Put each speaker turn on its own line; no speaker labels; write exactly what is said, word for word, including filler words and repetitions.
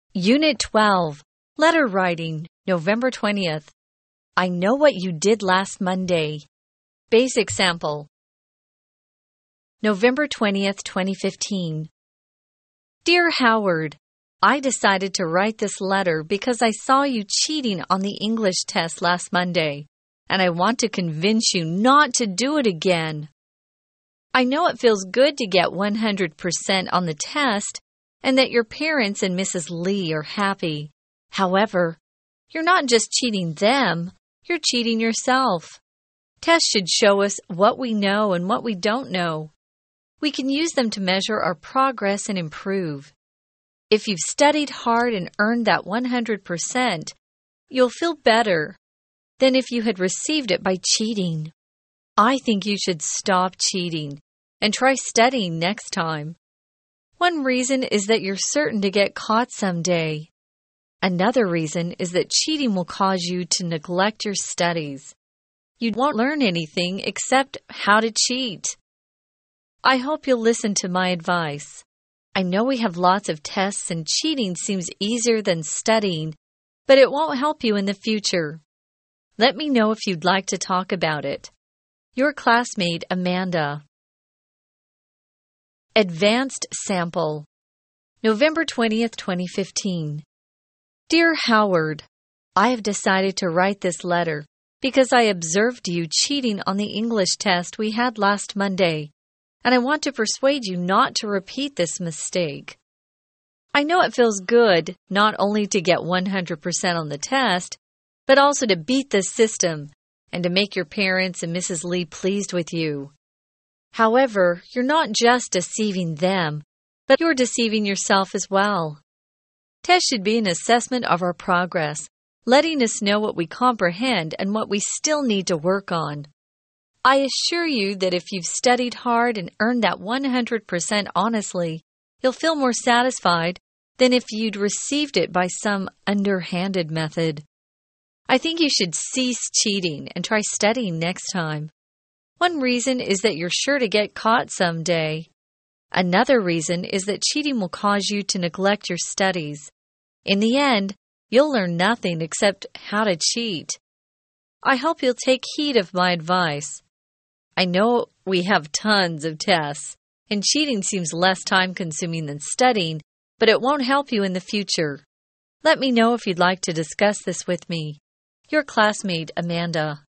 Unit twelve, Letter Writing, November twentieth. I know what you did last Monday. Basic Sample. November twentieth, twenty fifteen. Dear Howard, I decided to write this letter because I saw you cheating on the English test last Monday, and I want to convince you not to do it again. I know it feels good to get one hundred percent on the test, and that your parents and Missus Lee are happy. However, you're not just cheating them, you're cheating yourself. Tests should show us what we know and what we don't know. We can use them to measure our progress and improve. If you've studied hard and earned that one hundred percent, you'll feel better than if you had received it by cheating. I think you should stop cheating and try studying next time. One reason is that you're certain to get caught someday. Another reason is that cheating will cause you to neglect your studies. You won't learn anything except how to cheat. I hope you'll listen to my advice. I know we have lots of tests and cheating seems easier than studying, but it won't help you in the future. Let me know if you'd like to talk about it. Your classmate, Amanda. Advanced Sample. November twentieth, twenty fifteen. Dear Howard, I have decided to write this letter because I observed you cheating on the English test we had last Monday, and I want to persuade you not to repeat this mistake. I know it feels good not only to get one hundred percent on the test, but also to beat the system and to make your parents and Missus Lee pleased with you. However, you're not just deceiving them, but you're deceiving yourself as well. Tests should be an assessment of our progress, letting us know what we comprehend and what we still need to work on. I assure you that if you've studied hard and earned that one hundred percent honestly, you'll feel more satisfied than if you'd received it by some underhanded method. I think you should cease cheating and try studying next time. One reason is that you're sure to get caught someday. Another reason is that cheating will cause you to neglect your studies. In the end, you'll learn nothing except how to cheat. I hope you'll take heed of my advice. I know we have tons of tests, and cheating seems less time-consuming than studying, but it won't help you in the future. Let me know if you'd like to discuss this with me. Your classmate, Amanda.